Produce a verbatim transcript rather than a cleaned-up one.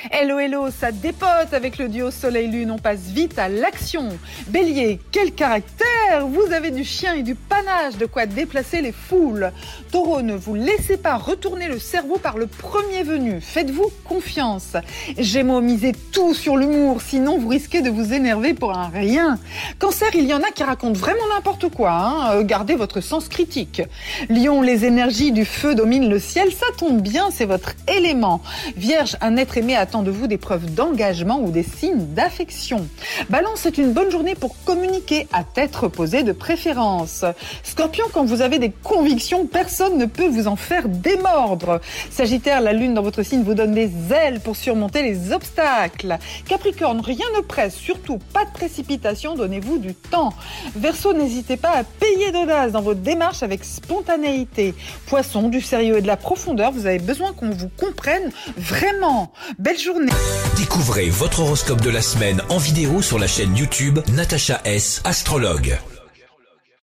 Hello, hello, ça dépote avec le duo Soleil-Lune, on passe vite à l'action. Bélier, quel caractère! Vous avez du chien et du panache, de quoi déplacer les foules. Taureau, ne vous laissez pas retourner le cerveau par le premier venu, faites-vous confiance. Gémeaux, misez tout sur l'humour, sinon vous risquez de vous énerver pour un rien. Cancer, il y en a qui racontent vraiment n'importe quoi, hein. Gardez votre sens critique. Lion, les énergies du feu dominent le ciel, ça tombe bien, c'est votre élément. Vierge, un être aimé attend de vous des preuves d'engagement ou des signes d'affection. Balance, c'est une bonne journée pour communiquer à tête reposée de préférence. Scorpion, quand vous avez des convictions, personne ne peut vous en faire démordre. Sagittaire, la lune dans votre signe vous donne des ailes pour surmonter les obstacles. Capricorne, rien ne presse, surtout pas de précipitation, donnez-vous du temps. Verseau, n'hésitez pas à payer d'audace dans votre démarche avec spontanéité. Poisson, du sérieux et de la profondeur, vous avez besoin qu'on vous comprenne vraiment. Belle journée. Découvrez votre horoscope de la semaine en vidéo sur la chaîne YouTube Natacha S, astrologue.